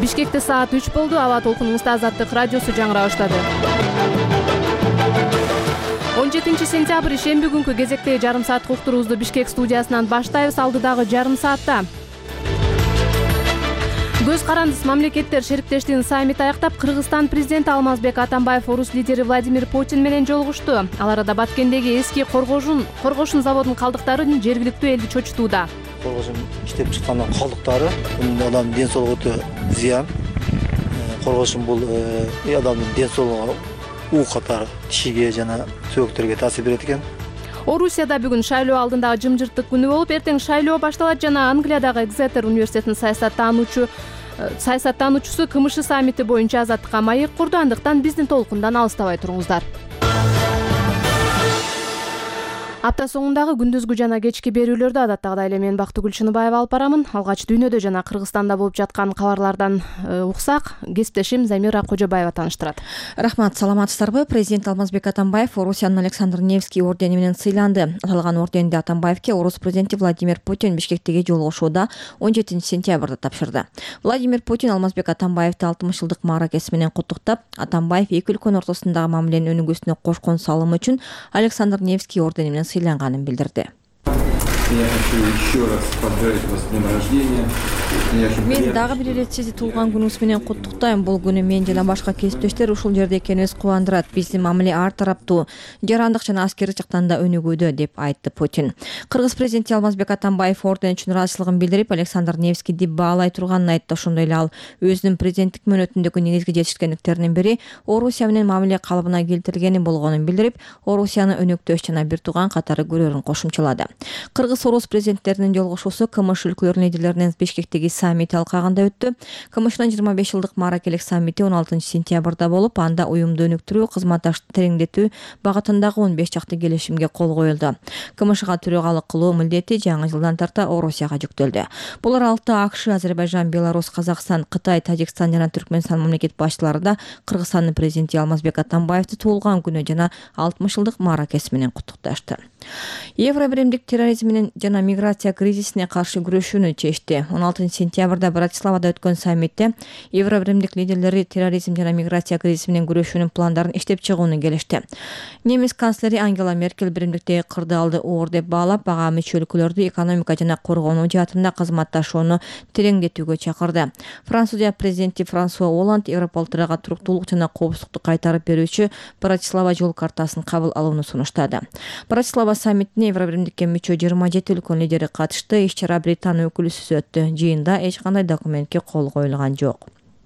Бишкекте саат 3 болду. Аба толкунуңузда Азаттык радиосу жаңыра баштады. 17-сентябрь шемби күнкү кезектеги жарым сааттык уктуруубузду Бишкек студиясынан баштайбыз. Алдыдагы жарым саатта көз карандысыз мамлекеттер шериктештигинин саммити аяктап, Кыргызстан президенти Алмазбек Атамбаев орус лидери Владимир Путин менен жолугушту. Ал арада Баткендеги эски коргошун заводунун калдыктары жергиликтүү элди чочутууда. Коргошун иштеп чыккан калдыктары бул адамдын ден соолугуна зыян. Коргошун бул адамдын ден соолугуна уу катары тишиге жана сөөктөргө таасир берет экен. Орусияда бүгүн шайлоо алдындагы жымжырттык күнү болуп, эртең шайлоо башталат жана Англиядагы Экзетер университетинин саясаттануучусу КМШ саммити боюнча Азаттыкка маек курду. Андыктан биздин толкундан алыстабай туруңуздар. Апта соңундагы күндүзгү жана кечки берүүлөрдү адаттагыдай эле мен Бактыгүл Чыныбаева алып барамын. Алгач дүйнөдө жана Кыргызстанда болуп жаткан кабарлардан уксак, кесиптешим Замира Кожобаева тааныштырат. Рахмат, саламатсыздарбы? Президент Алмазбек Атамбаев Орусиянын Александр Невский ордени менен сыйланды. Аталган орденди Атамбаевке орус президенти Владимир Путин Бишкектеги жолугушууда 17-сентябрда тапшырды. Владимир Путин Алмазбек Атамбаевди 60 жылдык мааракеси менен куттуктап, Атамбаев эки өлкөнүн ортосундагы мамиленин өнүгүүсүнө кошкон салымы үчүн Александр Невский ордени менен сыйланганын билдирди. Я хочу еще раз поздравить вас с днем рождения. Мен дагы бир ирет сизди туулган күнүңүз менен куттуктайм. Бул күнү мен жана башка кесиптештер ушул жерде экенибиз кубандырат. Биздин мамиле ар тараптуу, жарандык жана аскердик жактан да өнүгүүдө, деп айтты Путин. Кыргыз президенти Алмазбек Атамбаев орден үчүн ыраазычылыгын билдирип, Александр Невскийди баалай турганын айтты. Ошондой эле ал өзүнүн президенттик мөөнөтүндөгү негизги жетишкендиктеринин бири Орусия менен мамиле калыбына келтирилгени болгонун билдирип, Орусияны өнөктөш жана бир тууган катары көрөрүн кошумчалады. Кыргыз-орус президенттеринин жолугушуусу КМШ өлкөлөрүнүн лидерлеринин Бишкектеги саммити алкагында өттү. КМШнын 25 жылдык мааракелик саммити 16-сентябрда болуп, анда уюмду өнүктүрүү, кызматташтыкты тереңдетүү багытындагы 15 жакты келишимге кол коюлду. КМШга төрөгалык кылуу милдети жаңы жылдан тарта Орусияга жүктөлдү. Булар алты АКШ, Азербайжан, Беларусь, Казакстан, Кытай, Тажикстан жана Түркмөнстан мамлекет башчылары да Кыргызстандын президенти Алмазбек Атамбаевди туулган күнү жана 60 жылдык мааракеси менен куттукташты. Евробиримдик терроризм жана миграция кризисине каршы күрөшүүнү чечти. 16-сентябрда Братиславада өткөн саммитте Евробиримдик лидерлери терроризм жана миграция кризиси менен күрөшүүнүн пландарын иштеп чыгууну келишти. Немис канцлери Ангела Меркель биримдиктеги кырдаалды оор деп баалап, ага мүчө өлкөлөрдү экономика жана коргонуу жаатында кызматташууну тереңдетүүгө чакырды. Французия президенти Франсуа Олланд Европалдырага туруктуулук жана коопсуздукту кайтарып берүүчү Братислава жол картасын кабыл алууну сунуштады. Братислава саммитине Евробиримдикке мүчө 27 өлкөнүн лидери катышты. Иш-чара Британия өкүлүсүз өттү. Жыйында эч кандай документке кол коюлган жок.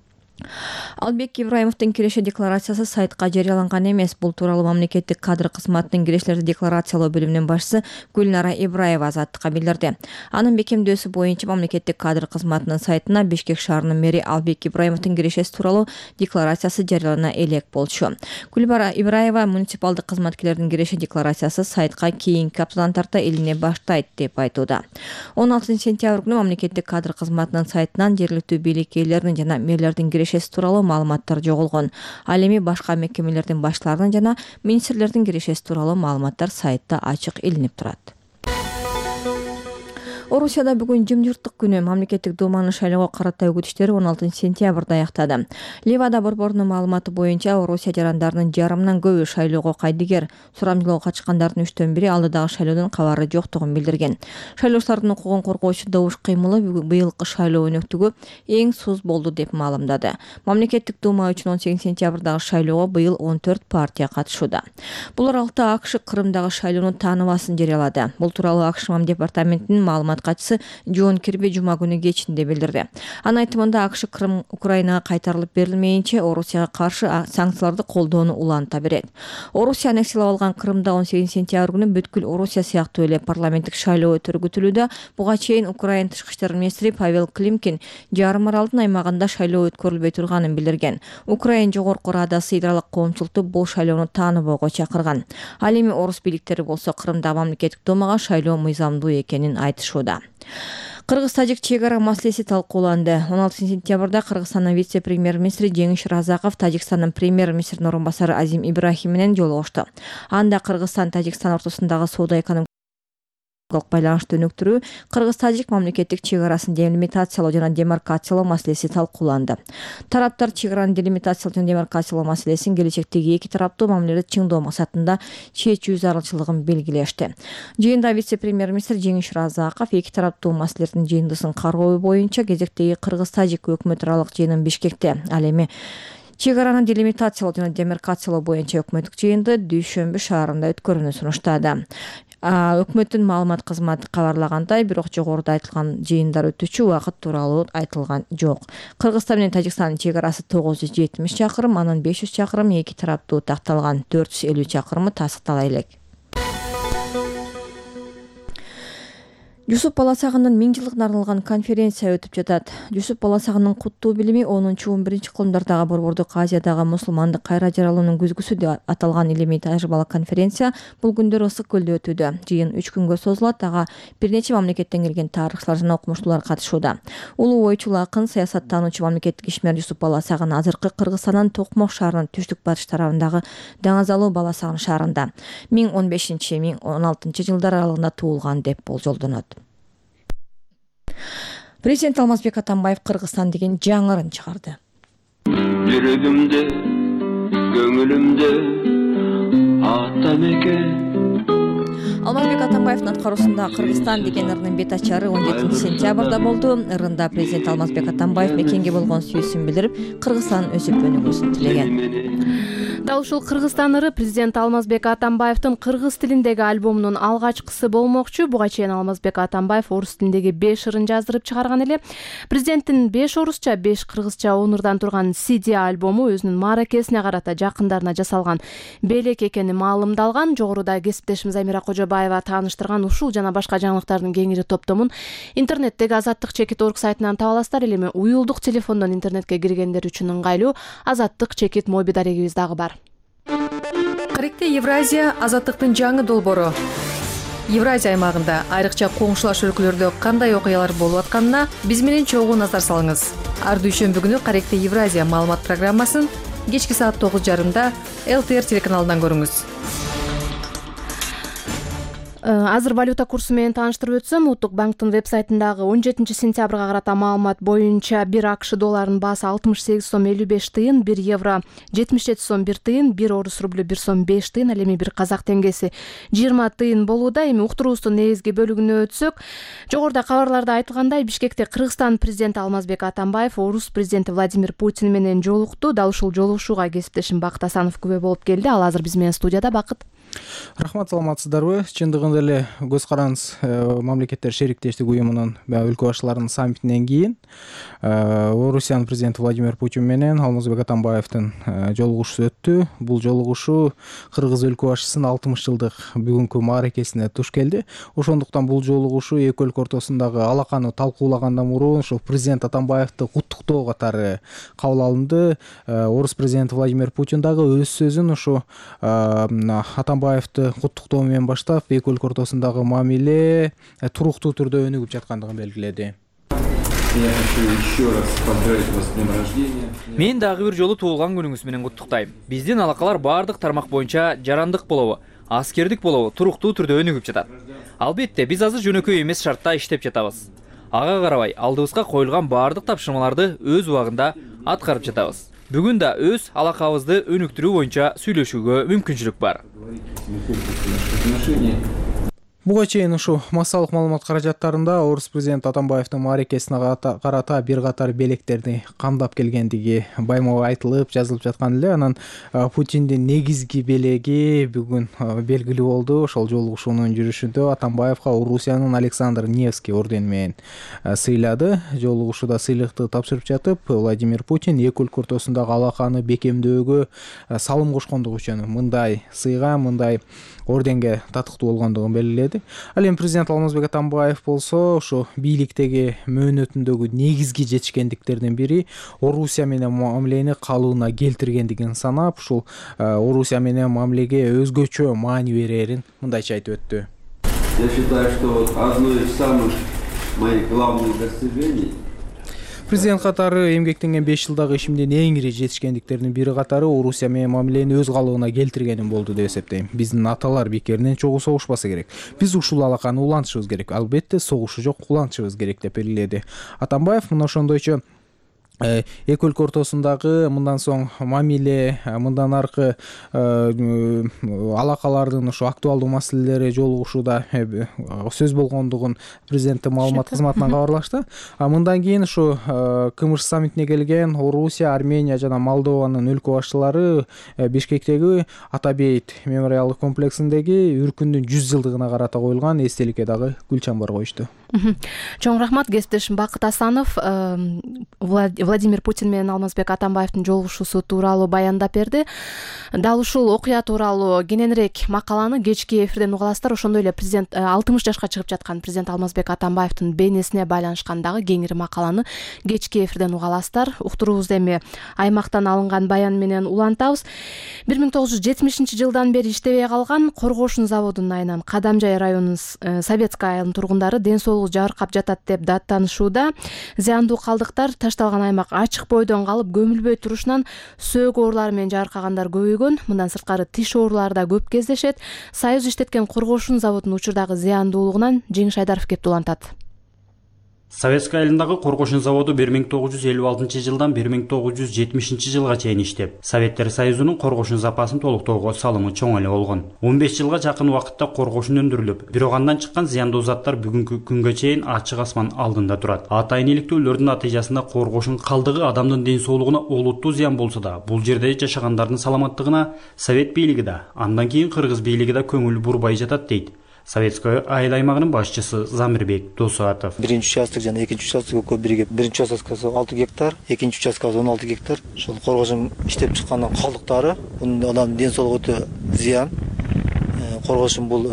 Албек Ибраимовдун киреше декларациясы сайтка жарыяланган эмес. Бул тууралуу мамлекеттик кадр кызматынын кирешелерди декларациялоо бөлүмүнүн башчысы Гүлнара Ибраева Азаттыкка билдирди. Анын бекемдөөсү боюнча мамлекеттик кадр кызматынын сайтына Бишкек шаарынын мэри Албек Ибраимовдун кирешеси тууралуу декларациясы жарыялана элек болчу. Гүлнара Ибраева муниципалдык кызматкерлердин киреше декларациясы сайтка кийинки аптадан тарта илине баштайт деп айтууда. 16-сентябрь күнү мамлекеттик кадр кызматынын сайтынан жергиликтүү бийлик ээлеринин жана мэрлердин кирешеси тууралуу маалыматтар жоголгон. Ал эми башка мекемелердин баштарынын жана министрлердин кирешеси тууралуу маалыматтар сайтта ачык илинип турат. Орусияда бүгүн жымжырттык күнү. Мамлекеттик думанын шайлоого карата үгүт иштери 16-сентябрда аяктады. Левада борборунун маалыматы боюнча Орусия жарандарынын жарымынан көбү шайлоого кайдыгер. Сурамжылоого катышкандардын 3/1 алдыдагы шайлоодон кабары жоктугун билдирген. Шайлоочулардын укугун коргоочу добуш кыймылы быйылкы шайлоо өнөктүгү эң суз болду деп маалымдады. Мамлекеттик дума үчүн 18-сентябрдагы шайлоого быйыл 14 партия катышууда. Булар алты АКШ Кырымдагы шайлоонун тааныбасын жарыялады. Бул тууралуу АКШ Мам департаментинин маалымат катчысы Джон Кирби жума күнү кечинде билдирди. Анын айтымында АКШ Кырым Украинага кайтарылып берилмейинче Орусияга каршы санкцияларды колдоону уланта берет. Орусия аннексиялап алган Кырымда 18-сентябрь күнү бүткүл Орусия сыяктуу эле парламенттик шайлоо өткөрүлүүдө. Буга чейин Украина тышкы иштер министри Павел Климкин жарым аралдын аймагында шайлоо өткөрүлбөй турганын билдирген. Украина жогорку радасы идралык коомчулукту бул шайлоону тааныбоого чакырган. Ал эми орус бийликтери болсо Кырымда мамлекеттик думага шайлоо мыйзамдуу экенин айтышууда. Кыргыз-тажик чек-ара маселеси талкууланды. 16-сентябрда Кыргызстандын вице-премьер-министри Жеңиш Разаков Тажикстандын премьер-министринин орун басары Азим Ибрахим менен жолугушту. Анда Кыргызстан Тажикстан ортосундагы соода экономикалык байланышты өнүктүрүү, кыргыз-тажик мамлекеттик чек арасын делимитациялоо жана демаркациялоо маселеси талкууланды. Тараптар чек араны делимитациялоо жана демаркациялоо маселесин келечектеги эки тараптуу мамилелерди чыңдоо максатында чечүү зарылчылыгын белгилешти. Жыйында вице-премьер-министр Жеңиш Разаков эки тараптуу маселелердин жыйындысын кароо боюнча кезектеги кыргыз-тажик өкмөт аралык жыйынын Бишкекте, ал эми чек араны делимитациялоо жана демаркациялоо боюнча өкмөттүк жыйынды Дүйшөмбү шаарында өткөрүүнү сунуштады. Өкмөттүн маалымат кызматы кабарлагандай, бирок жогоруда айтылган жыйындар өтүүчү убакыт тууралуу айтылган жок. Кыргызстан менен Тажикстандын чек арасы 970 чакырым, анын 500 чакырым эки тараптуу такталган 450 чакырымы тасыктала элек. Жусуп Баласагындын 1000 жылдыгына арналган конференция өтүп жатат. Жусуп Баласагындын куттуу билими 10-11 кылымдардагы Борбордук Азиядагы мусулмандык кайра жаралуунун күзгүсү деп аталган илимий тажрыйбалык конференция бул күндөр Ысык көлдө өтүүдө. Жыйын 3 күнгө созулат. Ага бир нече мамлекеттен келген тарыхчылар жана окумуштуулар катышууда. Улуу ойчул акын, саясаттануучу мамлекеттик ишмер Жусуп Баласагын азыркы Кыргызстандын Токмок шаарынын түштүк батыш тарабындагы Даңазалуу Баласагын шаарында 1015-1016 жылдар аралыгында туулган деп болжолдонот. Президент Алмазбек Атамбаев Кыргызстан деген жаңы ырын чыгарды. Жүрөгүмдө, көңүлүмдө атамекен. Алмазбек Атамбаевдин аткаруусунда Кыргызстан деген ырынын бет ачары 17 сентябрда болду. Ырында президент Алмазбек Атамбаев мекенге болгон сүйүүсүн билдирип, Кыргызстан өсүп өнүгүүсүн тилеген. Дал ушул Кыргызстан ыры президент Алмазбек Атамбаевдин кыргыз тилиндеги альбомунун алгачкысы болмокчу. Буга чейин Алмазбек Атамбаев орус тилиндеги 5 ырын жаздырып чыгарган эле. Президенттин 5 орусча, 5 кыргызча 10 ырдан турган CD альбому өзүнүн мааракесине карата жакындарына жасалган белек экени маалымдалган. Жогоруда кесиптешimiz Амира Кожобаева тааныштырган ушул жана башка жаңылыктардын кеңири топтомун интернеттеги Азаттык чекит орг сайтынан таба аласыздар. Эми уюлдук телефондон интернетке киргендер үчүн ыңгайлуу Азаттык чекит моби дарегибиз дагы бар. Каректе Евразия Азаттыктын жаңы долбоору. Евразия аймагында айрыкча коңшулаш өлкөлөрдө кандай окуялар болуп атканына биз менен чогуу назар салыңыз. Ар дүйшөмбү күнү Каректе Евразия маалымат программасын кечки саат 9:30 ЛТР телеканалынан көрүңүз. Азыр валюта курсу менен тааныштырып өтсөм, Улуттук банктын веб-сайтындагы 17 сентябрга карата маалымат боюнча 1 АКШ долларынын баасы 68 сом 55 тыйын, 1 евро 77 сом 1 тыйын, 1 орус рублю 1 сом 5 тыйын, ал эми 1 казак теңгеси 20 тыйын болууда. Эми уктуруубуздун негизги бөлүгүнө өтсөк, жогоруда кабарларда айтылгандай, Бишкекте Кыргызстан президенти Алмазбек Атамбаев орус президенти Владимир Путин менен жолукту. Дал ушул жолугушууга кесиптешим Бакыт Асанов күбө болуп келди. Ал азыр биз менен студияда. Бакыт. Рахмат, саламатсыздарбы? Чындыгында эле көз караңыз, мамлекеттер шериктештик уюмунун өлкө башчыларынын саммитинен кийин Орусиянын президенти Владимир Путин менен Алмазбек Атамбаевдин жолугушуусу өттү. Бул жолугушуу кыргыз өлкө башчысынын 60 жылдык бүгүнкү мааракесине туш келди. Ошондуктан бул жолугушуу эки өлкө ортосундагы алаканы талкуулагандан мурун ошо президент Атамбаевди куттуктоо катары кабыл алынды. Орус президенти Владимир Путин дагы өз сөзүн ушу Атамбаевди куттуктоо менен баштап, эки өлкө ортосундагы мамиле туруктуу түрдө өнүгүп жаткандыгын белгиледи. Я хочу еще раз поздравить вас с днем рождения. Мен дагы бир жолу туулган күнүңүз менен куттуктайм. Биздин алакалар баардык тармак боюнча жарандык болобу, аскердик болобу туруктуу түрдө өнүгүп жатат. Албетте, биз азыр жөнөкөй эмес шартта иштеп жатабыз. Ага карабай, алдыбызга коюлган баардык тапшырмаларды өз убагында аткарып жатабыз. Бүгүн да өз алакабызды өнүктүрүү боюнча сүйлөшүүгө мүмкүнчүлүк бар. Буга чейин ушу массалык маалымат каражаттарында орус президенти Атамбаевдин мааракесине карата бир катар белектерди камдап келгендиги баймоо айтылып, жазылып жаткан эле. Анан Путиндин негизги белеги бүгүн белгилүү болду. Ошол жолугушуунун жүрүшүндө Атамбаевга Орусиянын Александр Невский ордени менен сыйлады. Жолугушууда сыйлыкты тапшырып жатып, Владимир Путин эки өлкө ортосундагы алаканы бекемдөөгө салым кошкондугу үчүн мындай сыйга, мындай орденге татыктуу болгондугун белгиледи. Ал эми президент Алмазбек Атамбаев болсо, ошо бийликтеги мөөнөтүндөгү негизги жетишкендиктердин бири Орусия менен мамилени калыбына келтиргендигин санап, ушул Орусия менен мамилеге өзгөчө маани берерин мындайча айтып өттү. Я считаю, что одно из самых моих главных достижений Президент катары эмгектенген 5 жылдагы ишимдин эң ири жетишкендиктеринин бири катары Орусия менен мамилени өз калыбына келтиргенин болду деп эсептейм. Биздин аталар бекеринен чогуу согушпаса керек. Биз ушул алаканы улантышыбыз керек. Албетте согушу жок, улантышыбыз керек деп белгиледи Атамбаев. Мына ошондойчо эки өлкө ортосундагы мындан соң мамиле, мындан аркы алакалардын ушу актуалдуу маселелери жолугушууда сөз болгондугун президенттин маалымат кызматынан кабарлашты. Мындан кийин ушу КМШ саммитине келген Орусия, Армения жана Молдованын өлкө башчылары Бишкектеги Атабейт мемориалдык комплексиндеги Үркүндүн 100 жылдыгына карата коюлган эстеликке дагы гүл чамбар коюшту. Чоң рахмат. Кесиптешим Бакыт Асанов Владимир Путин менен Алмазбек Атамбаевдин жолугушуусу тууралуу баяндап берди. Дал ушул окуя тууралуу кененирээк макаланы кечки эфирден уга аласыздар. Ошондой эле президент 60 жашка чыгып жаткан президент Алмазбек Атамбаевдин бейнесине байланышкан дагы кеңири макаланы кечки эфирден уга аласыздар. Уктуруубузду эми аймактан алынган баян менен улантабыз. 1970-жылдан бери иштебей калган Коргошун заводунун айынан Кадамжай районунун Советская айылынын тургундары ден соолугу жабыркап жатат деп даттанышууда. Зыяндуу калдыктар ташталган аймак ачык бойдон калып көмүлбөй турушунан сөөк оорулары менен жарыкагандар көбөйгөн. Мындан сырткары тиш оорулары да көп кездешет. Союз иштеткен Коргошун заводунун учурдагы зыяндуулугунан Жеңиш Айдаров кеп улантат. Советская айылындагы Коргошун заводу 1956 жылдан 1970 жылга чейин иштеп, Советтер Союзунун Коргошун запасын толуктоого салымы чоң эле болгон. 15 жылга жакын убакытта Коргошун өндүрүлүп, бирок андан чыккан зыяндуу заттар бүгүнкү күнгө чейин ачык асман алдында турат. Атайын иликтөөлөрдүн натыйжасында Коргошун калдыгы адамдын ден соолугуна олуттуу зыян болсо да, бул жерде жашагандардын саламаттыгына Совет бийлиги да, андан кийин Кыргыз бийлиги да көңүл бурбай жатат дейт Советская айыл аймагынын башчысы Замирбек Досуатов. Биринчи участок жана экинчи участок экөө биригип, биринчи участкасы 6 гектар, экинчи участкасы 16 гектар. Ошол Коргошун иштеп чыккандын калдыктары, бунун адамдын ден соолугуна өтө зыян. Коргошун бул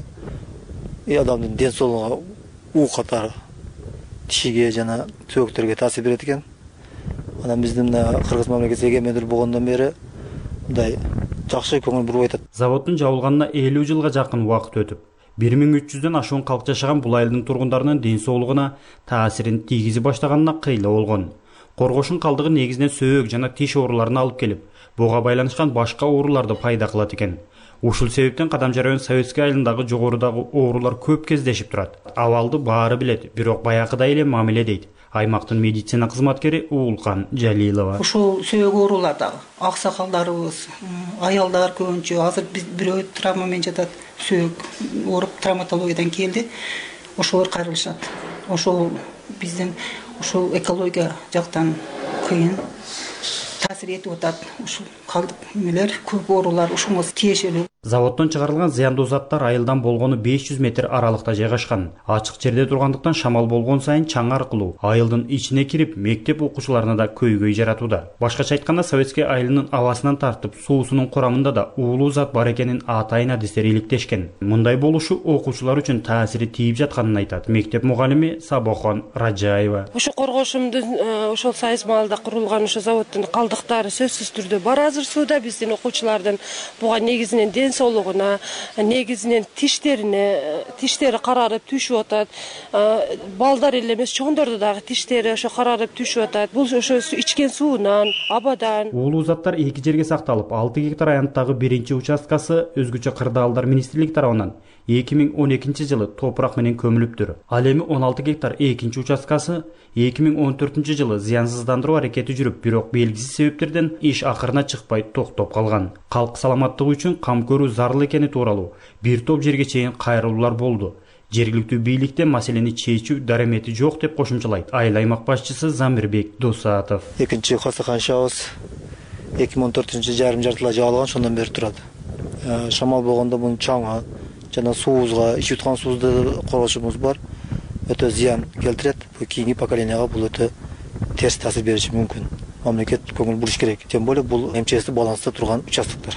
адамдын ден соолугуна уу катары тишиге жана сөөктөргө таасир берет экен. Анан биздин Кыргыз мамлекети эгемендүү болгондон бери мындай жакшы көңүл буруп атат. Заводдун жабылганына 50 жылга жакын убакыт өтүп, 1300дөн ашуун калк жашаган бул айылдын тургундарынын ден соолугуна таасирин тийгизе баштаганына кыйла болгон. Коргошун калдыгы негизинен сөөк жана тиш ооруларын алып келип, буга байланышкан башка ооруларды пайда кылат экен. Ушул себептен Кадамжай район Советская айылындагы жогорудагы оорулар көп кездешип турат. Абалды баары билет, бирок баягыдай эле мамиле дейт аймактын медицина кызматкери Уулкан Жалилова. Ушул сөөк оорулар дагы аксакалдарыбыз, аялдар көбүнчө азыр бирөө травма менен жатат, сөөк ооруп травматологиядан келди. Ошолор кайрылышат. Ошол биздин ушул экология жактан кыйын таасир этип атат. Ушул калдык эмелер, көп оорулар ушуга тиешелүү. Заводдон чыгарылган зыяндуу заттар айылдан болгону 500 метр аралыкта жайгашкан. Ачык жерде тургандыктан шамал болгон сайын чаң аркылуу айылдын ичине кирип, мектеп окуучуларына да көйгөй жаратууда. Башкача айтканда, Советская айылынын абасынан тартып, суусунун курамында да уулуу зат бар экенин атайын адистер иликтешкен. Мындай болушу окуучулар үчүн таасири тийип жатканын айтат мектеп мугалими Сабохон Раджаева. Ушу Коргошундун ошол Союз маалында курулган ушу заводдун калдыктары сөзсүз түрдө бар азыр сууда. Биздин окуучулардын буга негизинен ден соолугуна, негизинен тиштери карарып түшүп атат. Балдар эле эмес, чоңдордо дагы тиштери ошо карарып түшүп атат. Бул ошо ичкен суунан, абадан. Уулуу заттар 2 жерге сакталып, 6 гектар аянттагы биринчи участкасы өзгөчө кырдаалдар министрлиги тарабынан 2012 жылы топурак менен көмүлүптүр. Ал эми 16 гектар экинчи участкасы 2014 жылы зыянсыздандыруу аракети жүрүп, бирок белгисиз себептерден иш акырына чыкпай токтоп калган. Калк саламаттыгы үчүн кам көрүү зарыл экени тууралуу бир топ жерге чейин кайрылуулар болду. Жергиликтүү бийликте маселени чечүү дарамети жок деп кошумчалайт айыл аймак башчысы Замирбек Досуатов. Экинчи касаканчабыз 2014 жарым жартылай жабылган, ошондон бери турат. Шамал болгондо мунун чаңы жана суубузга, ичип аткан суубузда коргошубуз бар. Өтө зыян келтирет. Кийинки поколенияга бул өтө терс таасир бериши мүмкүн. Мамлекет көңүл буруш керек. Тем более бул МЧС баланста турган участоктор.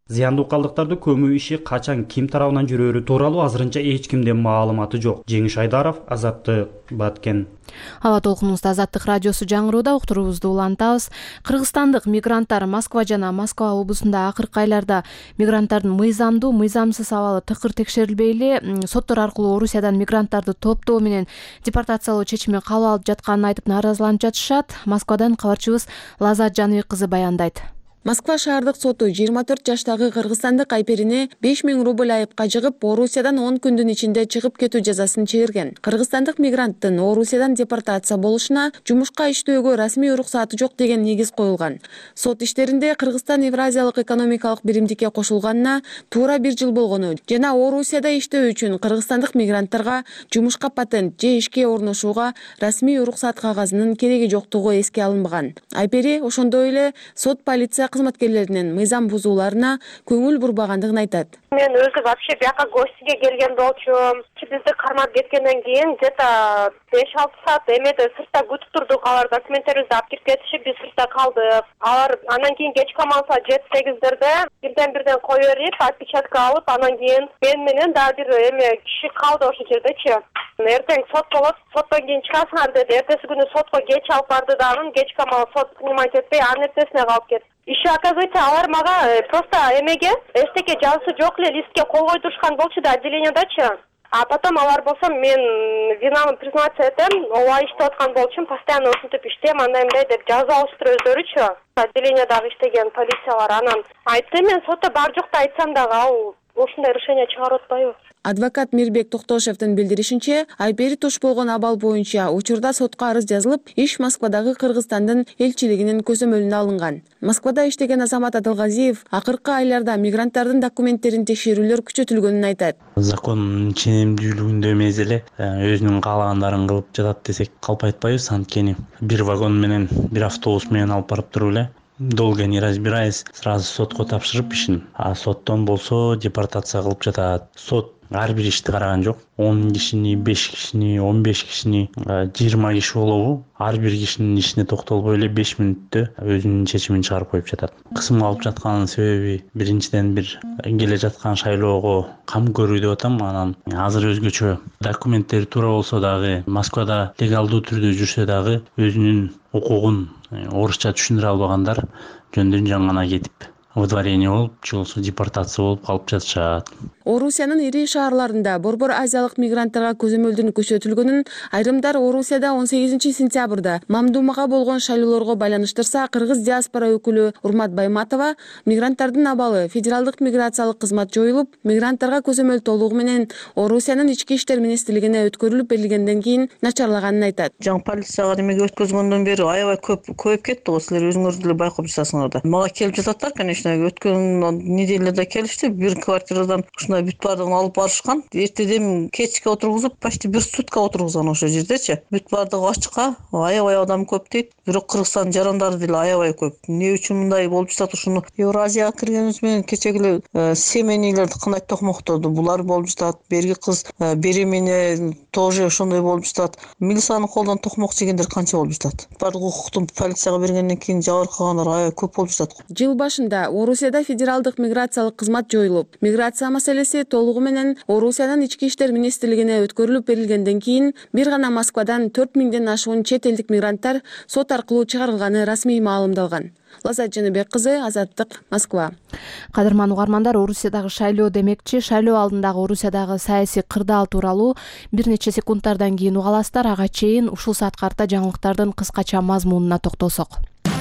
Зыяндуу калдыктарды көмүү иши качан ким тарабынан жүрөөрү тууралуу азырынча эч кимдин маалыматы жок. Жеңиш Айдаров, Азаттык, Баткен. Аба толкунубузда Азаттык радиосу жаңырууда, уктуруубузду улантабыз. Кыргызстандык мигранттар Москва жана Москва облусунда акыркы айларда мигранттардын мыйзамдуу, мыйзамсыз абалы тыкыр текшерилбей эле соттор аркылуу Орусиядан мигранттарды топтоо менен депортациялоо чечими кабыл алып жатканын айтып нааразыланып жатышат. Москвадан кабарчыбыз Лазат Жаныбек кызы баяндайт. Москва шаардык соту 24 жаштагы кыргызстандык айперине 5000 рубль айыпка жыгып, Орусиядан 10 күндүн ичинде чыгып кетүү жазасын чегирген. Кыргызстандык мигранттын Орусиядан депортация болушуна жумушка иштөөгө расмий уруксаты жок деген негиз коюлган. Сот иштеринде Кыргызстан Евразиялык экономикалык биримдикке кошулганына туура 1 жыл болгону жана Орусияда иштөө үчүн кыргызстандык мигранттарга жумушка патент же ишке орношууга расмий уруксат кагазынын кереги жоктугу эске алынбаган. Айпери ошондой эле сот полиция кызматкерлеринин мыйзам бузууларына көңүл бурбагандыгын айтат. Мен өзү вообще бияка гостиге келген болчумун. Бизди кармап кеткенден кийин где-то 5-6 саат эмеде сыртта күтүп турдук. Алар документтерибизди алып кирип кетишип, биз сыртта калдык. Алар анан кийин кечки амалса 7-8дерде бирден кое берип, отпечатка алып, анан кийин мен менен дагы бир эме киши калды ошол жердечи. Эртең сот болот, соттон кийин чыгасыңар деди. Эртеси күнү сотко кеч алып барды дагы, кечки амал сот принимать этпей, анын эртесине калып кетти. Иши, оказывается, алар мага просто эмеге эчтеке жазуусу жок эле листке кол койдурушкан болчу да отделениедачы. А потом алар болсо мен винамы признаться этем, ооба иштеп аткан болчумун, постоянно ушинтип иштейм, андай мындай деп жазуу алыштыр өздөрүчү. Отделениедагы иштеген полициялар анан айтты, мен сотто бар жокто айтсам дагы ал ушундай решение чыгарып атпайбы. Адвокат Мирбек Токтошевдин билдиришинче, айпери туш болгон абал боюнча учурда сотко арыз жазылып, иш Москвадагы Кыргызстандын элчилигинин көзөмөлүнө алынган. Москвада иштеген Азамат Адылгазиев акыркы айларда мигранттардын документтерин текшерүүлөр күчөтүлгөнүн айтат. Закондун ченемдүүлүгүндө эмес эле өзүнүн каалагандарын кылып жатат десек калп айтпайбыз, анткени бир вагон менен, бир автобус менен алып барып туруп эле долго не разбираясь, сразу сотко тапшырып ишин. А соттон болсо депортация кылып жатат. Сот ар бир ишти караган жок. 10 кишини, 5 кишини, 15 кишини, 20 киши болобу, ар бир кишинин ишине токтолбой эле 5 мүнөттө өзүнүн чечимин чыгарып коюп жатат. Кысымга алып жатканын себеби биринчиден бир келе жаткан шайлоого кам көрүү деп атам. Анан азыр өзгөчө документтери туура болсо дагы, Москвада легалдуу түрдө жүрсө дагы өзүнүн укугун орусча түшүндүрө албагандар жөндөн жөн гана кетип выдворение болуп, же болбосо депортация болуп калып жатышат. Орусиянын ири шаарларында Борбор Азиялык мигранттарга көзөмөлдүн күчөтүлгөнүн айрымдар Орусияда 18 сентябрда мамдумага болгон шайлоолорго байланыштырса, кыргыз диаспора өкүлү Урмат Байматова мигранттардын абалы федералдык миграциялык кызмат жоюлуп, мигранттарга көзөмөл толугу менен Орусиянын ички иштер министрлигине өткөрүлүп берилгенден кийин начарлаганын айтат. Жаңы полицияга немеге өткөзгөндөн бери аябай көбөйүп кетти го, силер өзүңөр деле байкап жатасыңар да. Мага келип жататтар, конечно, өткөн неделяда келишти, бир квартирадан ушундай бүт бардыгын алып барышкан. Эртеден кечке отургузуп, почти бир сутка отургузган ошол жердечи. Бүт бардыгы ачыкка, аябай адам көп дейт. Бирок Кыргызстан жарандары деле аябай көп. Эмне үчүн мындай болуп жатат? Ушуну Евразияга киргенибиз менен кечеги семенийлерди кандай токмоктоду, булар болуп жатат. Берги кыз беремене тоже ошондой болуп жатат. Милициянын колдон токмок жегендер канча болуп жатат? Бардык укукту полицияга бергенден кийин жабыркагандар аябай көп болуп жатат. Жыл башында Орусияда федералдык миграциялык кызмат жоюлуп, миграция маселеси толугу менен Орусиянын ички иштер министрлигине өткөрүлүп берилгенден кийин бир гана Москвадан 4000ден ашуун чет элдик мигранттар сот аркылуу чыгарылганы расмий маалымдалган. Лазат Жаныбек кызы, Азаттык, Москва. Кадырман угармандар, Орусиядагы шайлоо демекчи, шайлоо алдындагы Орусиядагы саясий кырдаал тууралуу бир нече секундтардан кийин угаласыздар. Ага чейин ушул саат карта жаңылыктардын кыскача мазмунуна токтолсок.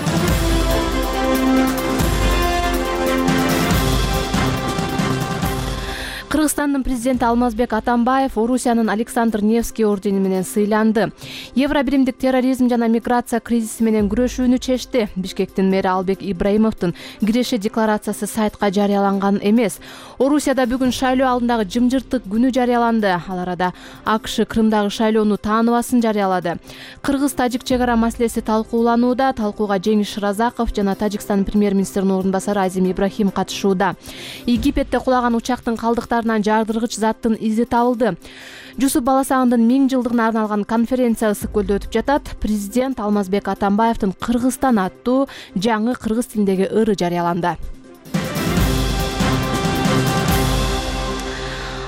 Кыргызстандын президенти Алмазбек Атамбаев Орусиянын Александр Невский ордени менен сыйланды. Евро биримдик терроризм жана миграция кризиси менен күрөшүүнү чечти. Бишкектин мэри Албек Ибраимовдун киреше декларациясы сайтка жарыяланган эмес. Орусияда бүгүн шайлоо алдындагы жымжырттык күнү жарыяланды. Ал арада АКШ Крымдагы шайлоону тааныбасын жарыялады. Кыргыз-тажик чек ара маселеси талкууланууда. Талкууга Жеңиш Разаков жана Тажикстан премьер-министринин орун басары Азим Ибрахим катышууда. Египетте кулаган учактын калдыктарынан жардыргыч заттын изи табылды. Жусуп Баласагындын 1000 жылдыгына арналган конференция Ысык көлдө өтүп жатат. Президент Алмазбек Атамбаевдин Кыргызстан аттуу жаңы кыргыз тилиндеги ыры жарыяланды.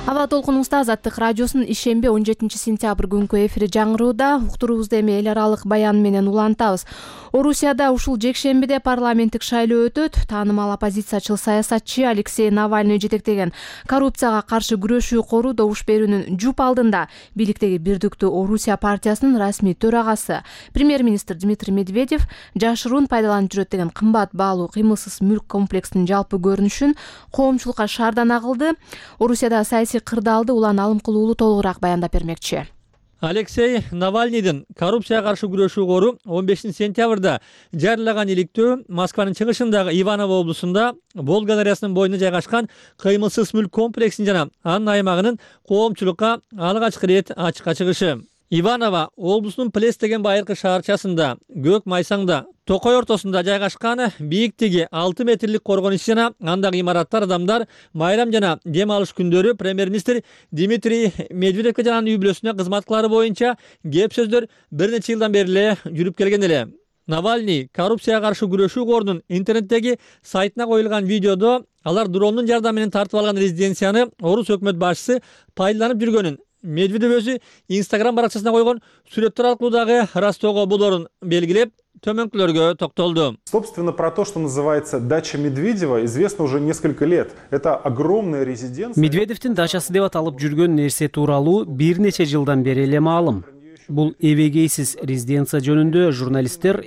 Аба толкунубузда Азаттык радиосунун ишемби 17 сентябрь күнкү эфири жаңырууда. Уктуруубузду эми эл аралык баян менен улантабыз. Орусияда ушул жекшембиде парламенттик шайлоо өтөт. Таанымал оппозициячыл саясатчы Алексей Навальный жетектеген коррупцияга каршы күрөшүү кору добуш берүүнүн жуп алдында бийликтеги Бирдиктүү Орусия партиясынын расмий төрагасы премьер-министр Дмитрий Медведев жашыруун пайдаланып жүрөт деген кымбат баалуу кыймылсыз мүлк комплексинин жалпы көрүнүшүн коомчулукка шаардана кылды. Орусияда саясий кырдаалды улан алымкул уулу толугураак баяндап бермекчи. Алексей Навальныйдын коррупцияга каршы күрөшүү кору 15 сентябрда жарылаган иликтөө Москванын чыгышындагы Иваново облусунда Волга дарыясынын боюнда жайгашкан кыймылсыз мүлк комплексин жана анын аймагынын коомчулукка алгачкы рет ачыкка чыгышы. Иваново облусунун Плес деген байыркы шаарчасында Көк Майсаңда Токой ортосунда жайгашкан бийиктиги 6 метрлик коргонуч жана андагы имараттар адамдар майрам жана дем алыш күндөрү премьер-министр Дмитрий Медведевке жана анын үй бүлөсүнө кызмат кылары боюнча кеп сөздөр бир нече жылдан бери эле жүрүп келген эле. Навальный коррупцияга каршы күрөшүү корунун интернеттеги сайтына коюлган видеодо алар дрондун жардамы менен тартып алган резиденцияны орус өкмөт башчысы пайдаланып жүргөнүн Медведев өзү Instagram баракчасына койгон сүрөттөр аркылуу дагы растоого болорун белгилеп, төмөнкүлөргө токтолду. Собственно, про то, что называется дача Медведева, известно уже несколько лет. Это огромная резиденция. Медведевдин дачасы деп аталып жүргөн нерсе тууралуу бир нече жылдан бери эле маалым. Бул эбегейсиз резиденция жөнүндө журналисттер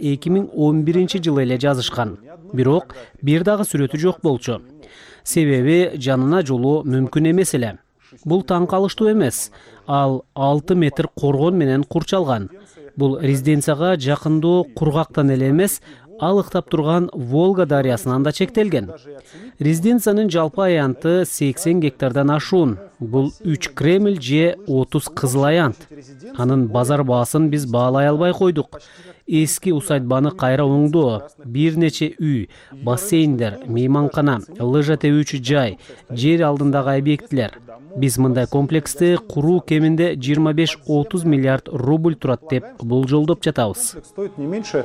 2011 жылы эле жазышкан. Бирок бир дагы сүрөтү жок болчу. Себеби жанына жолоо мүмкүн эмес эле. Бул таң калыштуу эмес. Ал 6 метр коргон менен курчалган. Бул резиденцияга жакындоо кургактан эле эмес, ал ыктап турган Волга дарыясынан да чектелген. Резиденциянын жалпы аянты 80 гектардан ашуун. Бул 3 Кремль же 30 кызыл аянт. Анын базар баасын биз баалай албай койдук. Эски усадьбаны кайра оңдоо, бир нече үй, бассейндер, мейманкана, лыжа тебүүчү жай, жер алдындагы объектилер. Биз мындай комплексти куруу кеминде 25-30 миллиард рубль турат деп болжолдоп жатабыз. Стоит не меньше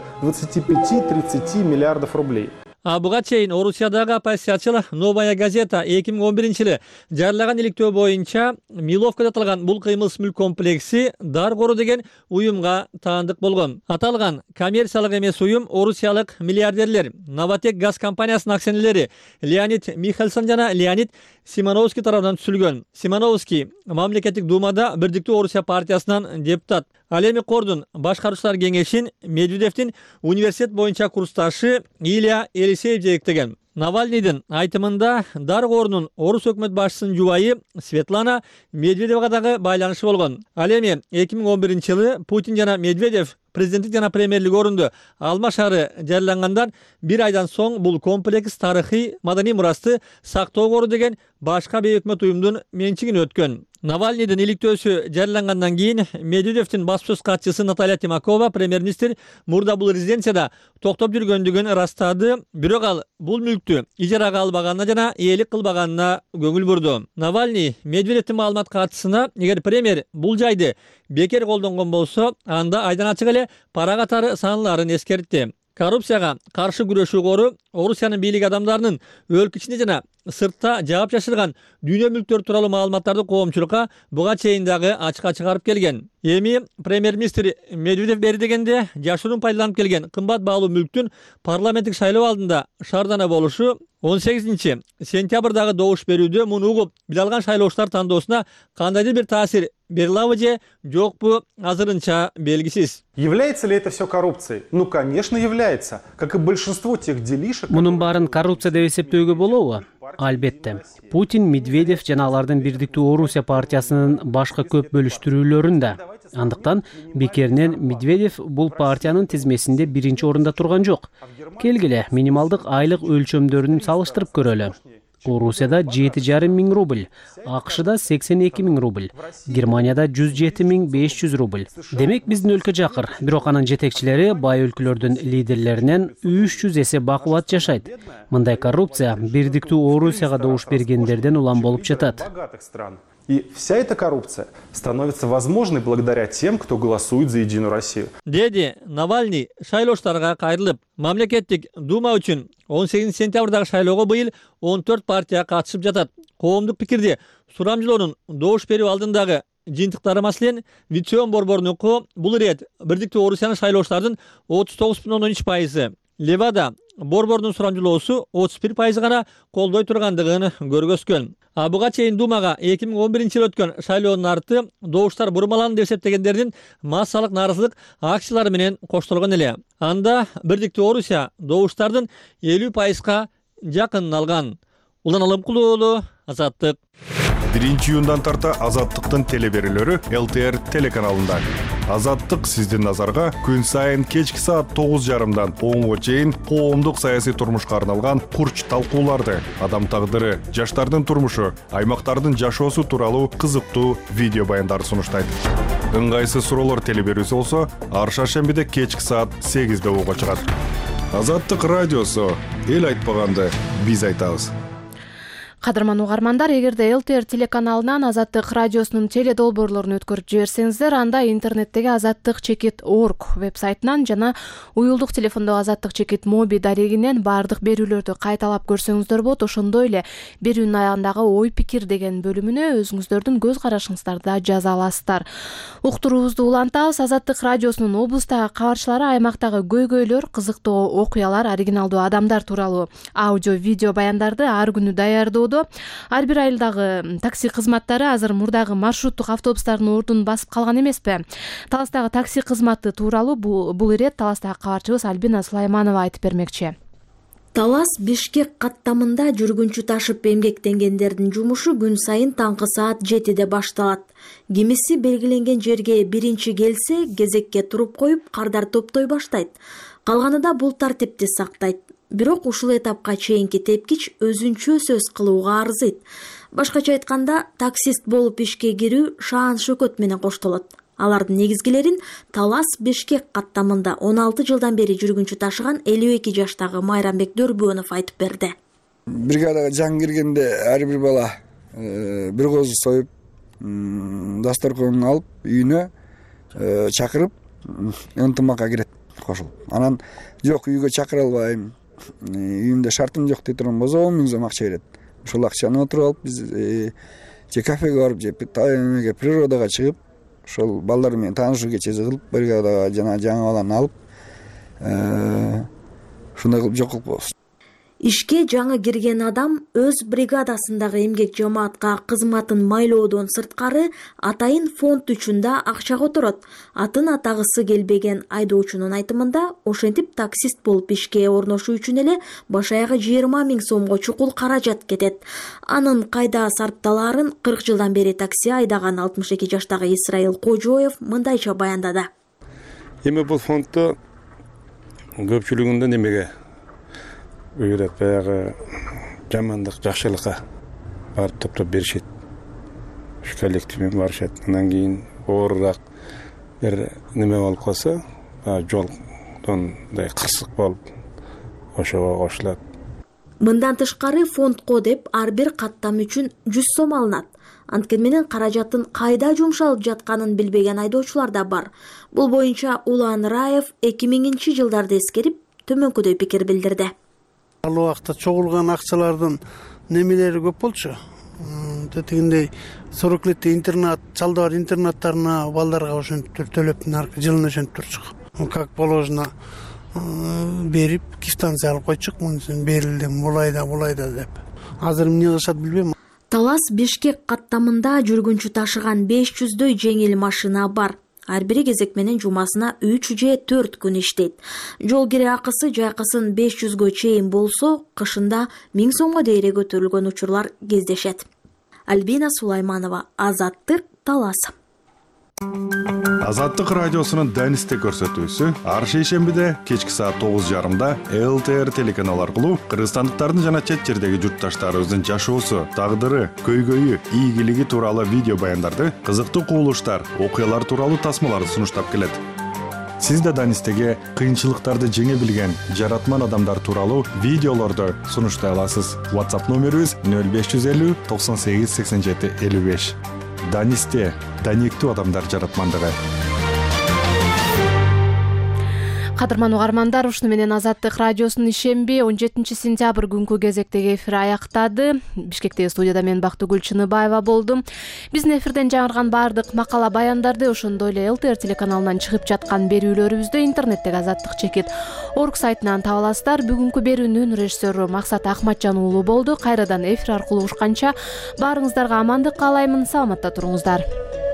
25-30 миллиардов рублей. Буга чейин Орусиядагы оппозициячыл Новая газета 2011-жылы жарылаган иликтөө боюнча Миловкада аталган бул кыймылсыз мүлк комплекси дар кору деген уюмга таандык болгон. Аталган коммерциялык эмес уюм орусиялык миллиардерлер Новотек газ компаниясынын акционерлери Леонид Михальсон жана Леонид Симоновский тарабынан түзүлгөн. Симоновский мамлекеттик думада Бирдиктүү Орусия партиясынан депутат. Ал эми кордун башкаруучулар кеңешин Медведевдин университет боюнча курсташы Илья Елисеев жетектеген. Навальныйдын айтымында дар корунун орус өкмөт башчысынын жубайы Светлана Медведевага дагы байланышы болгон. Ал эми 2011-жылы Путин жана Медведев президенттик жана премьерлик орунду алма шаары жарыялангандан бир айдан соң бул комплекс тарыхый маданий мурасты сактоо кору деген башка бейөкмөт уюмдун менчигине өткөн. Навальныйдын иликтөөсү жарыялангандан кийин Медведевдин баспасөз катчысы Наталья Тимакова премьер-министр мурда бул резиденцияда токтоп жүргөндүгүн ырастады, бирок ал бул мүлктү ижарага албаганына жана ээлик кылбаганына көңүл бурду. Навальный Медведевдин маалымат катчысына эгер премьер бул жайды бекер колдонгон болсо, анда айдан ачык эле пара катары саналарын эскертти. Коррупцияга каршы күрөшүү кору Орусиянын бийлик адамдарынын өлкө ичинде жана сыртта жаап жашырган дүйнө мүлктөр тууралуу маалыматтарды коомчулукка буга чейин дагы ачыкка чыгарып келген. Эми премьер-министр Медведев бери дегенде жашыруун пайдаланып келген кымбат баалуу мүлктүн парламенттик шайлоо алдында шаардана болушу 18 сентябрдагы добуш берүүдө муну угуп биле алган шайлоочулар тандоосуна кандайдыр бир таасир берилабы же жокпу азырынча белгисиз. Является ли это все коррупцией? Ну, конечно, является. Как и большинство тех делишек. Мунун баарын коррупция деп эсептөөгө болобу? Албетте. Путин, Медведев жана алардын Бирдиктүү Орусия партиясынын башка көп бөлүштүрүүлөрүн да. Андыктан бекеринен Медведев бул партиянын тизмесинде биринчи орунда турган жок. Келгиле минималдык айлык өлчөмдөрүн салыштырып көрөлү. Орусияда 7,5 миң рубль, АКШда 82 миң рубль, Германияда 107 500 рубль. Демек биздин өлкө жакыр, бирок анын жетекчилери бай өлкөлөрдүн лидерлеринен 300 эсе бакубат жашайт. Мындай коррупция Бирдиктүү Орусияга добуш бергендерден улам болуп жатат. И вся эта коррупция становится возможной благодаря тем, кто голосует за Единую Россию. Деди Навальный шайлоочуларга кайрылып, мамлекеттик дума үчүн 18 сентябрдагы шайлоого быйыл 14 партия катышып жатат. коомдук пикирди сурамжылоонун добуш берүү алдындагы жыйынтыктары маселен Витион борборунуку бул ирет Бирдиктүү Орусияны шайлоочулардын 39,13%, Левада борбордун сурамжылоосу 31% гана колдой тургандыгын көргөзгөн. Буга чейин Думага 2011 жыл өткөн шайлоонун арты добуштар бурмаланды деп эсептегендердин массалык нааразычылык акциялары менен коштолгон эле. Анда Бирдиктүү Орусия добуштардын 50%га жакынын алган. Улан Алымкулуу уулу, Азаттык. 1-июндан тарта Азаттыктын телеберүүлөрү ЛТР телеканалында. Азаттык сиздин назарга күн сайын кечки саат 9:30дан 10:00 чейин коомдук саясий турмушка арналган курч талкууларды, адам тагдыры, жаштардын турмушу, аймактардын жашоосу тууралуу кызыктуу видео баяндарды сунуштайт. Ыңгайсыз суроолор телеберүүсү болсо, ар шаршембиде кечки саат 8:00 угуга чыгат. Азаттык радиосу, эл айтпаганды биз айтабыз. Кадырман угармандар, эгерде ЛТР телеканалынан Азаттык радиосунун теле долбоорлорун өткөрүп жиберсеңиздер, анда интернеттеги azattik.org вебсайтынан жана уюлдук телефондо Азаттык моби дарегинен баардык берүүлөрдү кайталап көрсөңүздөр болот. Ошондой эле берүүнүн аягындагы ой пикир деген бөлүмүнө өзүңүздөрдүн көз карашыңыздарды жаза аласыздар. Уктуруубузду улантабыз. Азаттык радиосунун облустагы кабарчылары аймактагы көйгөйлөр, кызыктуу окуялар, оригиналдуу адамдар тууралуу аудио видео баяндарды ар күнү даярдоодо. Ар бир айылдагы такси кызматтары азыр мурдагы маршруттук автобустардын ордун басып калган эмеспи? Таластагы такси кызматы тууралуу бул ирет Таластагы кабарчыбыз Альбина Сулайманова айтып бермекчи. Талас Бишкек каттамында жүргүнчү ташып эмгектенгендердин жумушу күн сайын таңкы саат 7:00 башталат. Кимиси белгиленген жерге биринчи келсе, кезекке туруп коюп, кардар топтой баштайт. Калганы да бул тартипти сактайт. Бирок ушул этапка чейинки тепкич өзүнчө сөз кылууга арзыйт. Башкача айтканда, таксист болуп ишке кирүү шаан шөкөт менен коштолот. Алардын негизгилерин Талас Бишкек каттамында 16 жылдан бери жүргүнчү ташыган 52 жаштагы Майрамбек Дөрбөнов айтып берди. Бригадага жаңы киргенде ар бир бала бир козу союп, дасторконун алып, үйүнө чакырып, ынтымакка кирет кошулуп. Анан жок, үйгө чакыра албайм, үйүмдө шартым жок дей турган болсо 10 000 сом акча берет. Ошол акчаны отуруп алып биз же кафеге барып, же природага чыгып, ошол балдар менен таанышуу кечеси кылып, бригадага жана жаңы баланы алып, ушундай кылып жок кылып коебуз. Ишке жаңы кирген адам өз бригадасындагы эмгек жамаатка кызматын майлоодон сырткары атайын фонд үчүн да акча которот. Атын атагысы келбеген айдоочунун айтымында, ошентип таксист болуп ишке орношуу үчүн эле баш аягы 20 000 сомго чукул каражат кетет. Анын кайда сарпталаарын 40 жылдан бери такси айдаган 62 жаштагы Исраил Кожоев мындайча баяндады. Эми бул фондду көпчүлүгүндө немеге үйрөт, баягы жамандык, жакшылыкка барып топтоп беришет. Уш коллективмен барышат. Андан кийин оорураак бир неме болуп калса, жолдон кырсык болуп, ошого кошулат. Мындан тышкары фондко деп ар бир каттам үчүн 100 сом алынат. Анткени менен каражаттын кайда жумшалып жатканын билбеген айдоочулар да бар. Бул боюнча Улан Раев 2000 жылдарды эскерип, төмөнкүдөй пикир билдирди. Ал убакта чогулган акчалардын немелери көп болчу. Тетигиндей 40 лет интернат, чалдар интернаттарына балдарга ошентип төлөп, жылына ошентип турчук. Как положено берип, квитанция алып койчук, мунун берилди, булайда деп. Азыр эмне кылышат билбейм. Талас Бишкек каттамында жүргүнчү ташыган 500дөй жеңил машина бар. Ар бири кезек менен жумасына 3 же 4 күн иштейт. Жол кире акысы жайкысын 500гө чейин болсо, кышында 1000 сомго дейре көтөрүлгөн учурлар кездешет. Альбина Сулайманова, Азаттык, Талас. Азаттык радиосунун Данисте көрсөтүүсү ар шейшембиде кечки саат 9:30 ЛТР телеканалы аркылуу кыргызстандыктардын жана чет жердеги журтташтарыбыздын жашоосу, тагдыры, көйгөйү, ийгилиги тууралуу видео баяндарды, кызыктуу кубулуштар, окуялар тууралуу тасмаларды сунуштап келет. Сиз да Данистеге кыйынчылыктарды жеңе билген жаратман адамдар тууралуу видеолорду сунуштай аласыз. WhatsApp номерибиз 0550 98 87 55. Данисте, даниктүү адамдар жаратмандыгы. Кадырман угармандар, ушуну менен Азаттык радиосунун ишемби 17 сентябрь күнкү кезектеги эфир аяктады. Бишкектеги студияда мен Бактыгүл Чыныбаева болдум. Биздин эфирден жаңырган баардык макала баяндарды ошондой эле ЛТР телеканалынан чыгып жаткан берүүлөрүбүздү интернеттеги Азаттык чекит орг сайтынан таба аласыздар. Бүгүнкү берүүнүн режиссеру Максат Ахматжан уулу болду. Кайрадан эфир аркылуу урушканча баарыңыздарга амандык каалаймын. Саламатта туруңуздар.